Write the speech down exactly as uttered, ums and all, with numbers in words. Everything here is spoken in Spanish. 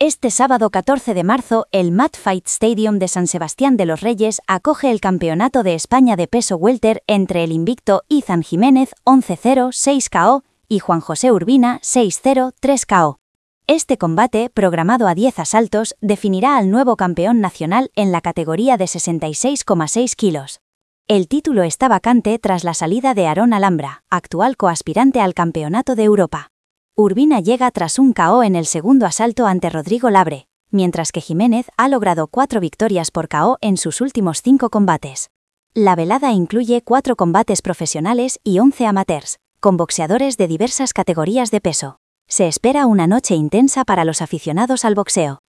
Este sábado catorce de marzo, el Mat Fight Stadium de San Sebastián de los Reyes acoge el Campeonato de España de peso welter entre el invicto Izan Jiménez once cero seis K O y Juan José Urbina seis cero tres K O. Este combate, programado a diez asaltos, definirá al nuevo campeón nacional en la categoría de sesenta y seis coma seis kilos. El título está vacante tras la salida de Aarón Alhambra, actual coaspirante al Campeonato de Europa. Urbina llega tras un K O en el segundo asalto ante Rodrigo Labre, mientras que Jiménez ha logrado cuatro victorias por K O en sus últimos cinco combates. La velada incluye cuatro combates profesionales y once amateurs, con boxeadores de diversas categorías de peso. Se espera una noche intensa para los aficionados al boxeo.